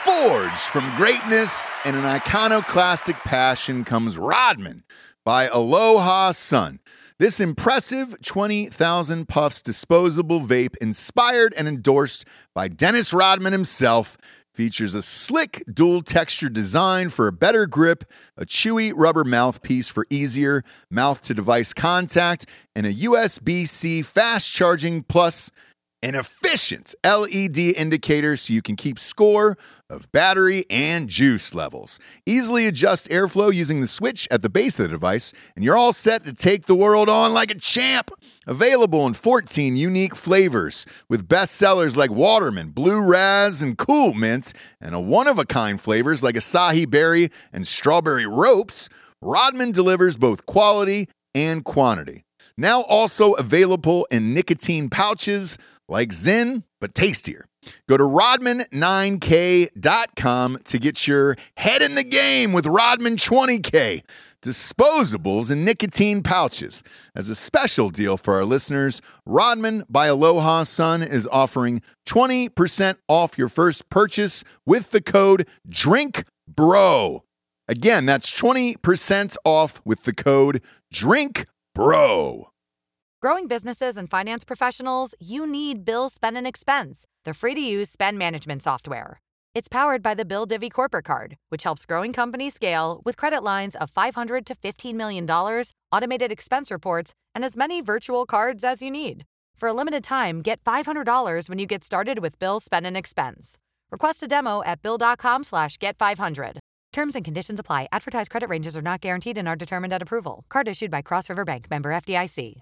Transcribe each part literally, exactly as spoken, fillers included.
Forged from greatness and an iconoclastic passion comes Rodman by Aloha Sun. This impressive twenty thousand puffs disposable vape, inspired and endorsed by Dennis Rodman himself, features a slick dual texture design for a better grip, a chewy rubber mouthpiece for easier mouth-to-device contact, and a U S B-C fast charging plus an efficient L E D indicator so you can keep score of battery and juice levels. Easily adjust airflow using the switch at the base of the device, and you're all set to take the world on like a champ. Available in fourteen unique flavors with bestsellers like Waterman, Blue Raz, and Cool Mint, and a one-of-a-kind flavors like Acai Berry and Strawberry Ropes, Rodman delivers both quality and quantity. Now also available in nicotine pouches like Zen, but tastier. Go to Rodman nine K dot com to get your head in the game with Rodman twenty K. Disposables and nicotine pouches. As a special deal for our listeners, Rodman by Aloha Sun is offering twenty percent off your first purchase with the code DRINKBRO. Again, that's twenty percent off with the code DRINKBRO. Growing businesses and finance professionals, you need Bill Spend and Expense, the free-to-use spend management software. It's powered by the Bill Divvy Corporate Card, which helps growing companies scale with credit lines of five hundred to fifteen million dollars, automated expense reports, and as many virtual cards as you need. For a limited time, get five hundred dollars when you get started with Bill Spend and Expense. Request a demo at bill.com slash get 500. Terms and conditions apply. Advertised credit ranges are not guaranteed and are determined at approval. Card issued by Cross River Bank, member F D I C.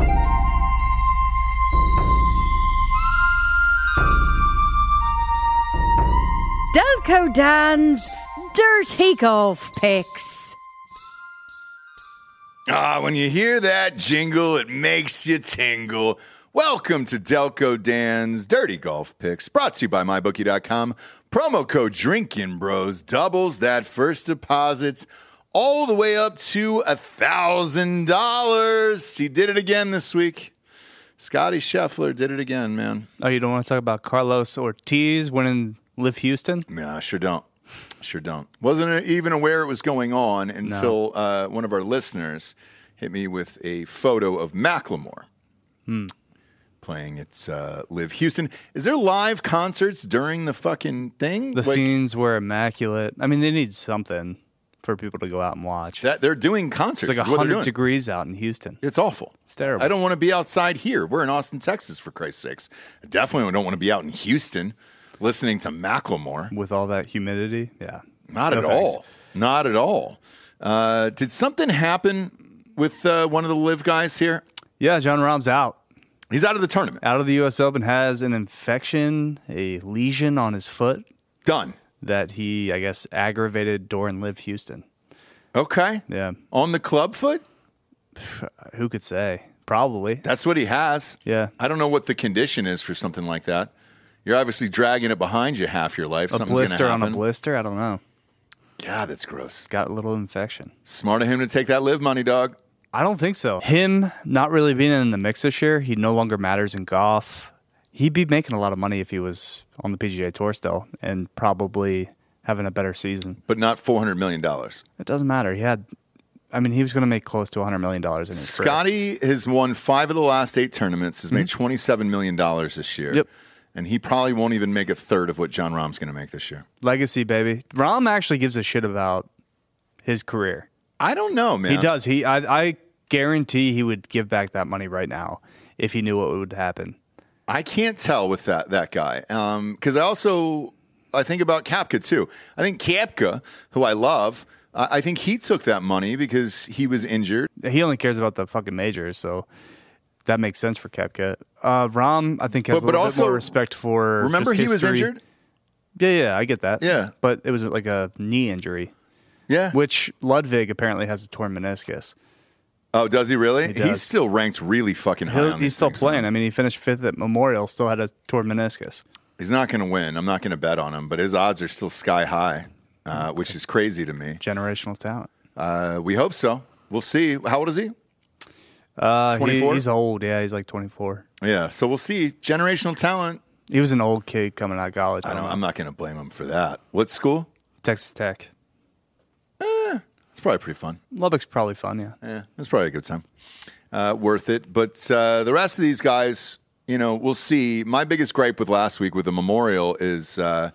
Delco Dan's Dirty Golf Picks. Ah, when you hear that jingle, it makes you tingle. Welcome to Delco Dan's Dirty Golf Picks, brought to you by my bookie dot com. Promo code Drinkin' Bros doubles that first deposit all the way up to one thousand dollars. He did it again this week. Scotty Scheffler did it again, man. Oh, you don't want to talk about Carlos Ortiz winning Live Houston? Yeah, I sure don't. Sure don't. Wasn't even aware it was going on until no. uh, one of our listeners hit me with a photo of Macklemore hmm. playing at uh, Live Houston. Is there live concerts during the fucking thing? The like, scenes were immaculate. I mean, they need something for people to go out and watch. That they're doing concerts. It's like one hundred degrees out in Houston. It's awful. It's terrible. I don't want to be outside here. We're in Austin, Texas, for Christ's sakes. I definitely don't want to be out in Houston listening to Macklemore. With all that humidity? Yeah. Not no at thanks. all. Not at all. Uh, did something happen with uh, one of the Live guys here? Yeah, Jon Rahm's out. He's out of the tournament. Out of the U S Open, has an infection, a lesion on his foot. Done. That he, I guess, aggravated during Live Houston. Okay. Yeah. On the club foot? Who could say? Probably. That's what he has. Yeah. I don't know what the condition is for something like that. You're obviously dragging it behind you half your life. A Something's blister gonna on a blister? I don't know. God, that's gross. Got a little infection. Smart of him to take that Live money, dog. I don't think so. Him not really being in the mix this year, he no longer matters in golf. He'd be making a lot of money if he was on the P G A Tour still and probably having a better season. But not four hundred million dollars. It doesn't matter. He had, I mean, he was going to make close to one hundred million dollars in his Scotty career. has won five of the last eight tournaments, has mm-hmm. made twenty-seven million dollars this year. Yep. And he probably won't even make a third of what Jon Rahm's going to make this year. Legacy, baby. Rahm actually gives a shit about his career. I don't know, man. He does. He, I, I guarantee he would give back that money right now if he knew what would happen. I can't tell with that that guy. Um, because I also I think about Koepka too. I think Koepka, who I love, uh, I think he took that money because he was injured. He only cares about the fucking majors, so that makes sense for Koepka. Uh, Rahm, I think, has but, a little but also, bit more respect for. Remember, he was injured. Yeah, yeah, I get that. Yeah, but it was like a knee injury. Yeah, which Ludwig apparently has a torn meniscus. Oh, does he really? He does. He's still ranked really fucking high. He'll, on he's still things, playing. Man. I mean, he finished fifth at Memorial, still had a torn meniscus. He's not going to win. I'm not going to bet on him, but his odds are still sky high, uh, which is crazy to me. Generational talent. Uh, we hope so. We'll see. How old is he? Uh, he, he's old. Yeah, he's like twenty-four. Yeah, so we'll see. Generational talent. He was an old kid coming out of college. I don't, I'm not going to blame him for that. What school? Texas Tech. Eh, it's probably pretty fun. Lubbock's probably fun, yeah. Yeah, it's probably a good time. Uh, worth it. But uh, the rest of these guys, you know, we'll see. My biggest gripe with last week with the Memorial is uh,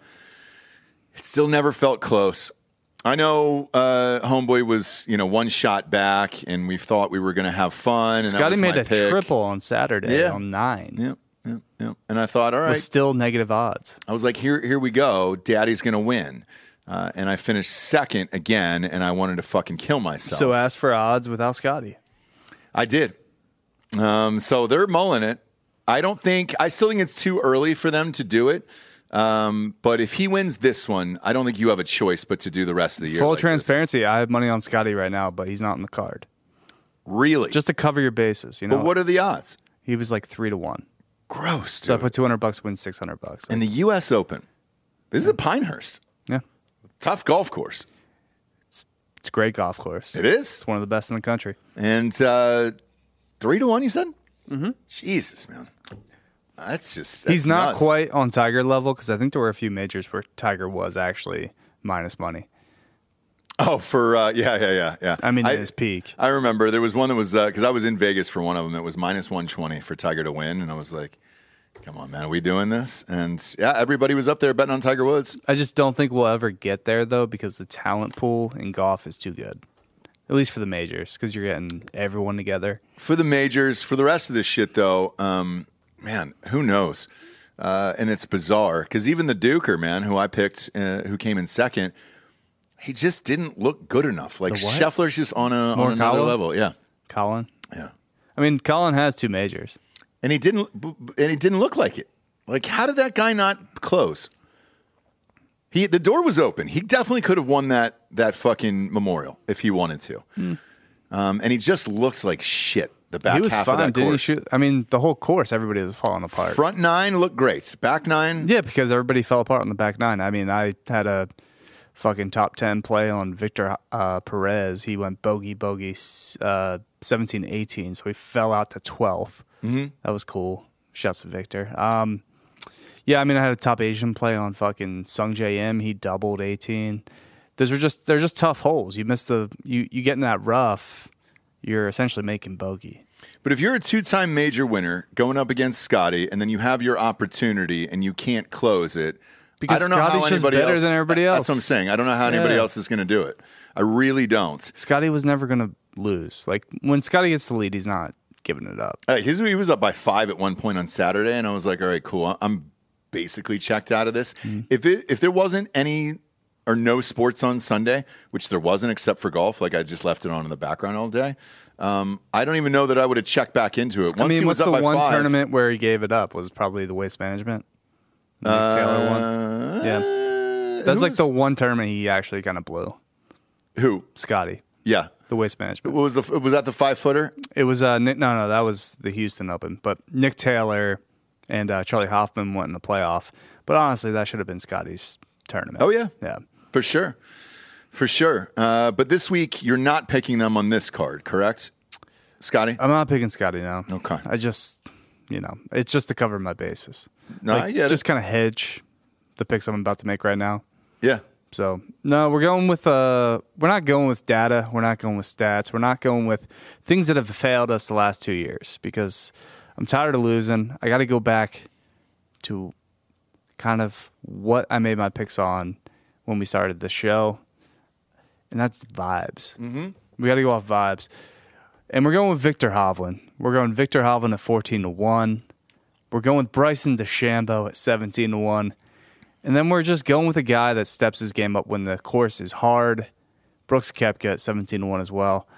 it still never felt close. I know uh, Homeboy was, you know, one shot back, and we thought we were going to have fun. And Scotty made a pick. triple on Saturday yeah. on nine. Yep, yep, yep. And I thought, all right. With still negative odds. I was like, here, here we go. Daddy's going to win. Uh, and I finished second again, and I wanted to fucking kill myself. So ask for odds without Scotty. I did. Um, so they're mulling it. I don't think, I still think it's too early for them to do it. Um, but if he wins this one, I don't think you have a choice but to do the rest of the year. Full like transparency, this. I have money on Scotty right now, but he's not in the card. Really? Just to cover your bases, you know. But what are the odds? He was like three to one. Gross, dude. So I put two hundred bucks, win six hundred bucks. And the U S Open. This is a Pinehurst. Yeah. Tough golf course. It's, it's a great golf course. It is. It's one of the best in the country. And uh, three to one, you said? Mm-hmm. Jesus, man. That's just that's He's not nuts. quite on Tiger level because I think there were a few majors where Tiger was actually minus money. Oh, for uh, yeah, yeah, yeah, yeah. I mean, I, at his peak. I remember there was one that was because uh, I was in Vegas for one of them. It was minus one twenty for Tiger to win, and I was like, "Come on, man, are we doing this?" And yeah, everybody was up there betting on Tiger Woods. I just don't think we'll ever get there though because the talent pool in golf is too good. At least for the majors because you're getting everyone together. For the majors, for the rest of this shit though, um, man, who knows? Uh, and it's bizarre because even the Duker, man, who I picked, uh, who came in second, he just didn't look good enough. Like The what? Scheffler's just on a on another Morikawa? level. Yeah, Colin? yeah. I mean, Colin has two majors. And he didn't, and he didn't look like it. Like, how did that guy not close? He the door was open. He definitely could have won that that fucking Memorial if he wanted to. Mm. Um, and he just looks like shit. The back He was half fine, of that didn't course. he shoot? I mean, the whole course, everybody was falling apart. Front nine looked great. Back nine, Yeah, because everybody fell apart on the back nine. I mean, I had a fucking top ten play on Victor uh, Perez. He went bogey, bogey, uh, seventeen, eighteen, so he fell out to twelfth. Mm-hmm. That was cool. Shouts to Victor. Um, yeah, I mean, I had a top Asian play on fucking Sung J M. He doubled eighteen. Those are just they're just tough holes. You miss the you you get in that rough, you're essentially making bogey. But if you're a two-time major winner going up against Scotty, and then you have your opportunity and you can't close it, Because I don't know Scotty's how just anybody better else. than everybody That's else. what I'm saying. I don't know how anybody Yeah. else is going to do it. I really don't. Scotty was never gonna lose. Like when Scotty gets the lead, he's not giving it up. Uh, his, he was up by five at one point on Saturday, and I was like, all right, cool. I'm basically checked out of this. Mm-hmm. If it if there wasn't any or no sports on Sunday, which there wasn't except for golf, like I just left it on in the background all day, um, I don't even know that I would have checked back into it. Once I mean, he was what's up the by one five, tournament where he gave it up? Was probably the Waste Management. Nick Taylor one. Uh, Yeah, that's who like was- the one tournament he actually kind of blew. Who? Scotty, Yeah. the Waste Management. What was the was that the five footer? It was uh Nick, no no that was the Houston Open, but Nick Taylor and uh, Charlie Hoffman went in the playoff. But honestly, that should have been Scotty's tournament. Oh yeah, yeah. for sure, for sure. Uh, but this week you're not picking them on this card, correct, Scotty? I'm not picking Scotty now. Okay. I just you know it's just to cover my bases. No, Like, I get just it. kind of hedge the picks I'm about to make right now. Yeah. So no, we're going with uh, we're not going with data. We're not going with stats. We're not going with things that have failed us the last two years because I'm tired of losing. I got to go back to kind of what I made my picks on when we started the show, and that's vibes. Mm-hmm. We got to go off vibes, and we're going with Victor Hovland. We're going Victor Hovland at fourteen to one. We're going with Bryson DeChambeau at seventeen to one. And then we're just going with a guy that steps his game up when the course is hard. Brooks Koepka at seventeen to one as well.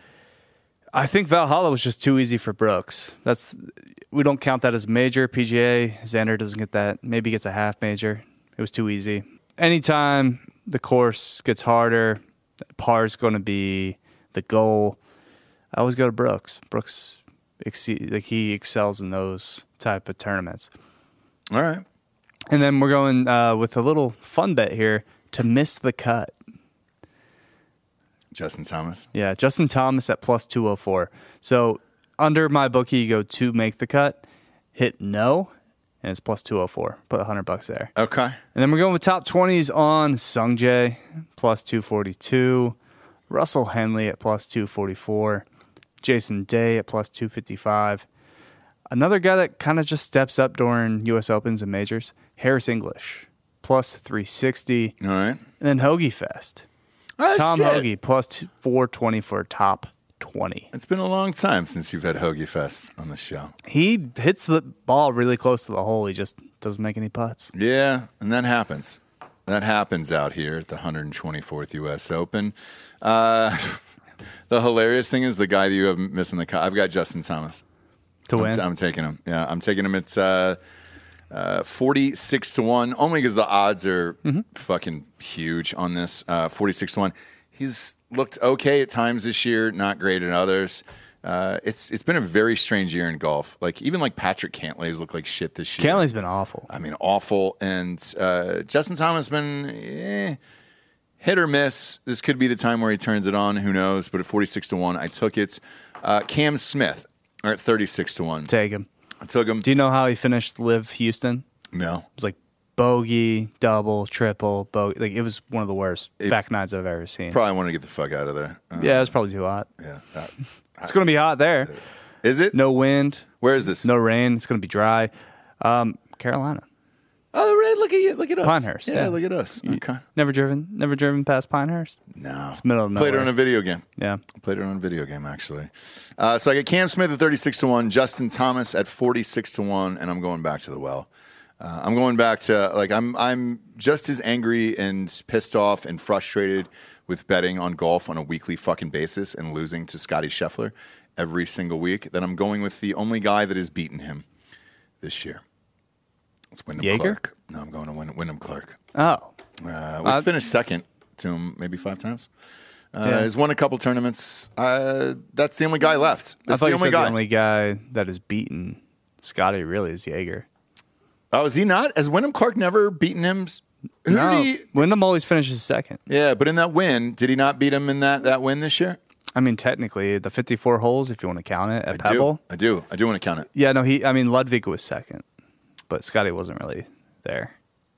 I think Valhalla was just too easy for Brooks. That's we don't count that as a major. P G A, Xander doesn't get that. Maybe gets a half major. It was too easy. Anytime the course gets harder, par's going to be the goal. I always go to Brooks. Brooks, exceed, like he excels in those type of tournaments. All right. And then we're going uh, with a little fun bet here to miss the cut. Justin Thomas. Yeah, Justin Thomas at plus two oh four. So under my bookie, you go to make the cut, hit no, and it's plus two oh four. Put one hundred bucks there. Okay. And then we're going with top twenties on Sung Jae, plus two forty-two. Russell Henley at plus two forty-four. Jason Day at plus two fifty-five. Another guy that kind of just steps up during U S Opens and majors, Harris English, plus three sixty. All right. And then Hoagie Fest. Oh, Tom shit. Hoagie, plus four twenty for top twenty. It's been a long time since you've had Hoagie Fest on the show. He hits the ball really close to the hole. He just doesn't make any putts. Yeah, and that happens. That happens out here at the one hundred twenty-fourth U S Open. Uh, the hilarious thing is the guy that you have missing the cut. I've got Justin Thomas. To win? I'm, I'm taking him. Yeah, I'm taking him. It's uh, uh, forty-six to one, only because the odds are mm-hmm. fucking huge on this. Uh, forty-six to one. He's looked okay at times this year, not great at others. Uh, it's it's been a very strange year in golf. Like even like Patrick Cantlay's looked like shit this year. Cantlay's been awful. I mean, awful. And uh, Justin Thomas has been eh, hit or miss. This could be the time where he turns it on. Who knows? But at forty-six to one, I took it. Uh, Cam Smith at thirty-six to one. Take him. I took him. Do you know how he finished Live Houston? No. It was like bogey, double, triple, bogey. Like it was one of the worst It- back nines I've ever seen. Probably want to get the fuck out of there. Uh, yeah, it was probably too hot. Yeah. That, It's going to be hot there. is it? No wind, Where is this? no rain. It's going to be dry. Um, Carolina. Oh, right. Look at you. Look at us. Pinehurst, Yeah, yeah. look at us. Okay. Never driven. Never driven past Pinehurst. No. It's middle of Played it nowhere. on a video game. Yeah. Played it on a video game, actually. Uh, so I got Cam Smith at thirty-six to one, Justin Thomas at forty-six to one, and I'm going back to the well. Uh, I'm going back to, like, I'm I'm just as angry and pissed off and frustrated with betting on golf on a weekly fucking basis and losing to Scotty Scheffler every single week that I'm going with the only guy that has beaten him this year. It's Wyndham Jaeger? Clark. No, I'm going to Wynd- Wyndham Clark. Oh. Uh, we Uh, finished second to him maybe five times. Uh, Yeah. He's won a couple tournaments. Uh, that's the only guy left. I That's thought the you only said guy. the only guy that has beaten Scotty really is Jaeger. Oh, is he not? Has Wyndham Clark never beaten him? Who No, did he? Wyndham always finishes second. Yeah, but in that win, did he not beat him in that, that win this year? I mean, technically, the fifty-four holes, if you want to count it, at I Pebble. do. I do. I do want to count it. Yeah, no, he. I mean, Ludwig was second, but Scotty wasn't really there.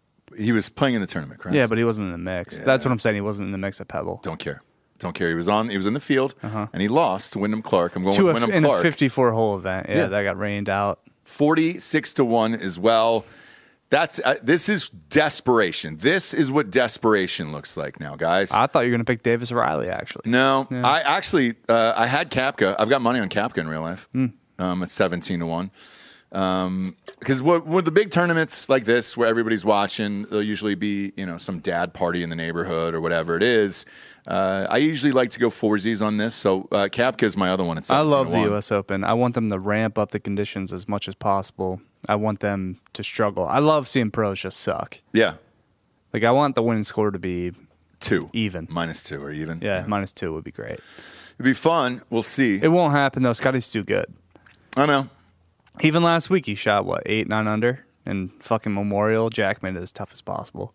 He was playing in the tournament, correct? Yeah, but he wasn't in the mix. Yeah. That's what I'm saying. He wasn't in the mix at Pebble. Don't care. Don't care. He was on. He was in the field, and he lost to Wyndham Clark. I'm going To with a, Wyndham in Clark. a fifty-four hole event. Yeah, Yeah. that got rained out. forty-six to one as well. That's uh, this is desperation. This is what desperation looks like now, guys. I thought you were going to pick Davis Riley, actually. no, I actually uh, I had Koepka. I've got money on Koepka in real life. Hmm. Um, it's seventeen to one. Um, because what with the big tournaments like this, where everybody's watching, there'll usually be you know some dad party in the neighborhood or whatever it is. Uh, I usually like to go foursies on this, so uh, Koepka is my other one. At I seventeen love to the one. U S Open. I want them to ramp up the conditions as much as possible. I want them to struggle. I love seeing pros just suck. Yeah, Like, I want the winning score to be two even. minus two or even. Yeah, minus two would be great. It'd be fun. We'll see. It won't happen, though. Scotty's too good. I know. Even last week, he shot, what, eight, nine under? And fucking Memorial, Jack made it as tough as possible.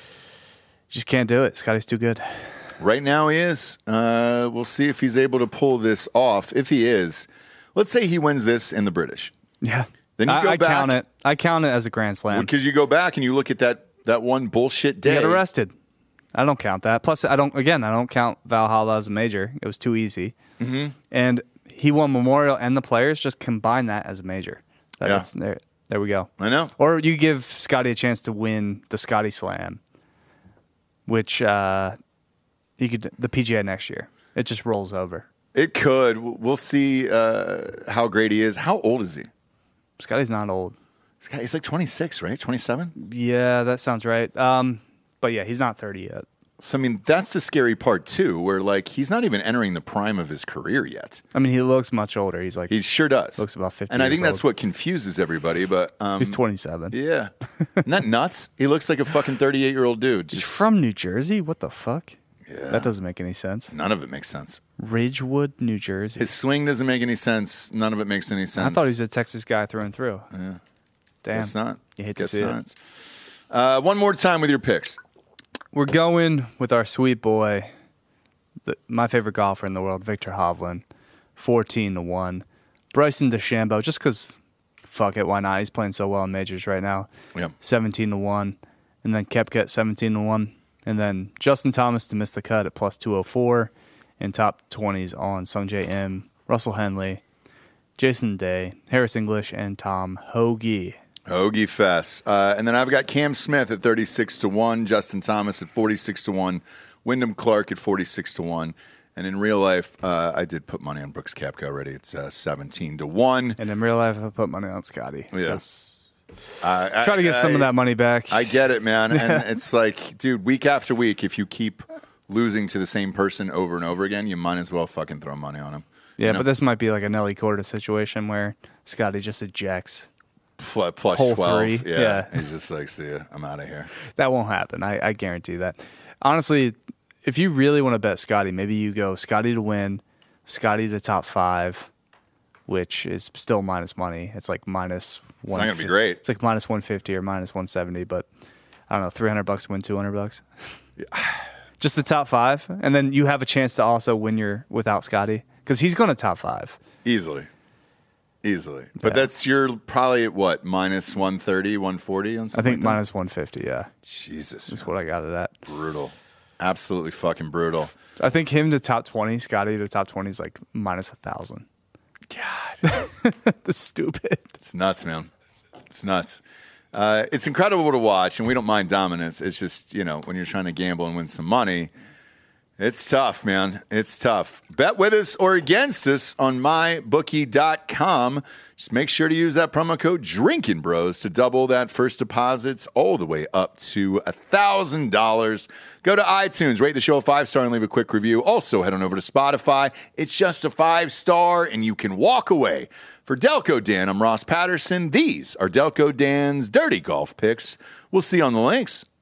Just can't do it. Scotty's too good. Right now he is. Uh, we'll see if he's able to pull this off. If he is, let's say he wins this in the British. Yeah. Then you I, go I back- count it. I count it as a Grand Slam. Because you go back and you look at that, that one bullshit day. He got arrested. I don't count that. Plus, I don't. Again, I don't count Valhalla as a major. It was too easy. Mm-hmm. And he won Memorial and the Players. Just combine that as a major. That's, Yeah. there, there we go. I know. Or you give Scotty a chance to win the Scotty Slam, which uh, he could the P G A next year. It just rolls over. It could. We'll see uh, how great he is. How old is he? Scotty's not old. This guy- He's like twenty-six, right? twenty-seven? Yeah, that sounds right. Um, but yeah, he's not thirty yet. So, I mean, that's the scary part, too, where, like, he's not even entering the prime of his career yet. I mean, he looks much older. He's like He sure does. Looks about fifty And I think years that's old. what confuses everybody, but... Um, he's twenty-seven. Yeah. Isn't that nuts? He looks like a fucking thirty-eight-year-old dude. He's Just- from New Jersey. What the fuck? Yeah. That doesn't make any sense. None of it makes sense. Ridgewood, New Jersey. His swing doesn't make any sense. None of it makes any sense. I thought he was a Texas guy through and through. Yeah. Damn. Guess not. You hate to Guess see it. not. Uh, one more time with your picks. We're going with our sweet boy, the, my favorite golfer in the world, Victor Hovland, fourteen to one. Bryson DeChambeau, just because fuck it, why not? He's playing so well in majors right now. Yeah. seventeen to one. And then Koepka at seventeen to one. And then Justin Thomas to miss the cut at plus two oh four. And top twenties on Sungjae Im, Russell Henley, Jason Day, Harris English, and Tom Hoagie. Hoagie Fest. Uh, and then I've got Cam Smith at thirty-six to one, Justin Thomas at forty-six to one, Wyndham Clark at forty-six to one. And in real life, uh, I did put money on Brooks Koepka already. It's uh, seventeen to one. And in real life, I put money on Scotty. Yes. Uh, Try to get I, some I, of that money back. I get it, man. And it's like, dude, week after week, if you keep losing to the same person over and over again, you might as well fucking throw money on him. Yeah, you know? but this might be like a Nelly Korda situation where Scotty just ejects. Plus, plus Hole twelve. three. Yeah. Yeah. He's just like, see ya, I'm out of here. That won't happen. I, I guarantee that. Honestly, if you really want to bet Scotty, maybe you go Scotty to win, Scotty to top five, which is still minus money. It's like minus It's not going to be great. It's like minus one fifty or minus one seventy, but I don't know, three hundred bucks to win two hundred bucks. Yeah. Just the top five, and then you have a chance to also win your without Scotty because he's going to top five. Easily. Easily. But Yeah. that's you're probably at what, minus one thirty, one forty on I something think like minus one fifty, yeah. that? Jesus. That's man. what I got it at. Brutal. Absolutely fucking brutal. I think him to top twenty, Scotty to top twenty is like minus a thousand. God. That's stupid. It's nuts, man. It's nuts. Uh, it's incredible to watch, and we don't mind dominance. It's just, you know, when you're trying to gamble and win some money, it's tough, man. It's tough. Bet with us or against us on my bookie dot com. Just make sure to use that promo code Drinking Bros to double that first deposits all the way up to one thousand dollars. Go to iTunes, rate the show a five-star, and leave a quick review. Also, head on over to Spotify. It's just a five-star, and you can walk away. For Delco Dan, I'm Ross Patterson. These are Delco Dan's Dirty Golf Picks. We'll see you on the links.